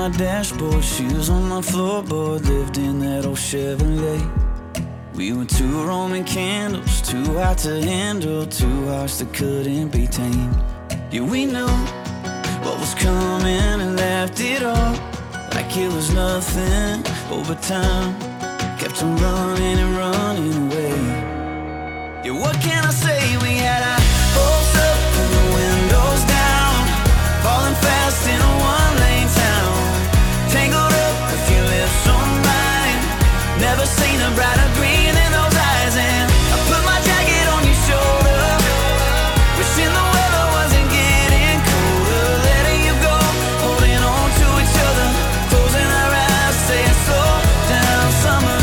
my dashboard, shoes on my floorboard. Lived in that old Chevrolet. We were two Roman candles, too hot to handle, two hearts that couldn't be tamed. Yeah, we knew what was coming and laughed it off like it was nothing. Over time, kept on running and running away. Yeah, what can I say? We had our hopes up and the windows down, falling fast in a one-lane town, tangled up with your lips on mine. Never seen a brighter green in those eyes. And I put my jacket on your shoulder, wishing the weather wasn't getting colder. Letting you go, holding on to each other, closing our eyes, saying slow down summer.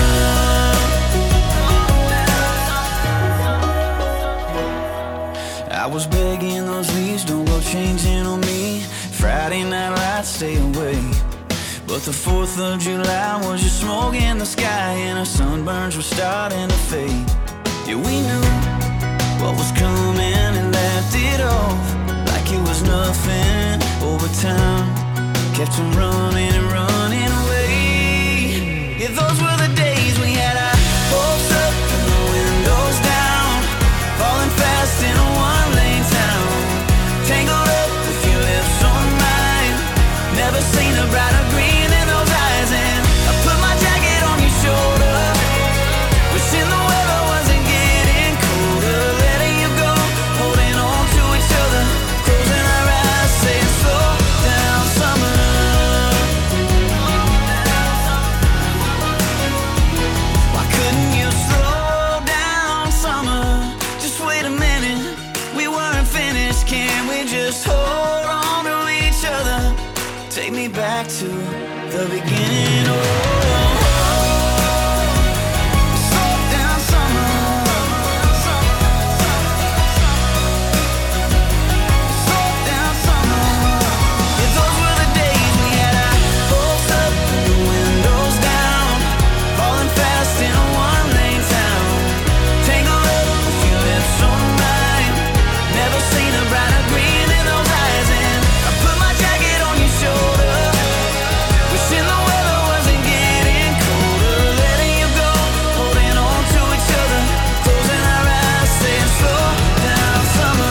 I was begging those leaves, don't go changing on me. Friday night lights, stay away. But the 4th of July was just smoke in the sky, and our sunburns were starting to fade. Yeah, we knew what was coming and laughed it off like it was nothing. Over time, kept on running and running away. Yeah, those were the days we had our hopes up and the windows down, falling fast in a one-lane town, tangled up with your lips on mine. Never seen a brighter green in those eyes. And I put my jacket on your shoulder, wishing the weather wasn't getting colder. Letting you go, holding on to each other, closing our eyes, saying slow down summer. Why couldn't you slow down summer? Just wait a minute, we weren't finished. Can we just hold on to each other? Take me back to the beginning. Oh, slow down summer. Slow down summer. Yeah, those were the days we had our hopes up and the windows down, falling fast in a one-lane town, tangled up with your lips on mine. Never seen a brighter green in those eyes. And I put my jacket on your shoulder, wishing the weather wasn't getting colder. Letting you go, holding on to each other, closing our eyes, saying slow down summer.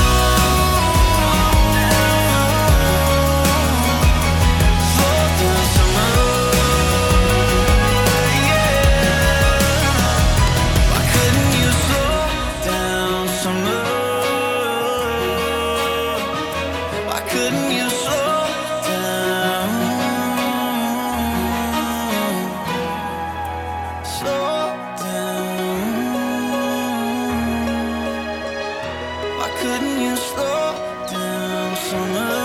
Slow down summer. Yeah. Why couldn't you slow down summer? Why couldn't you slow down? Slow down. Why couldn't you slow down summer?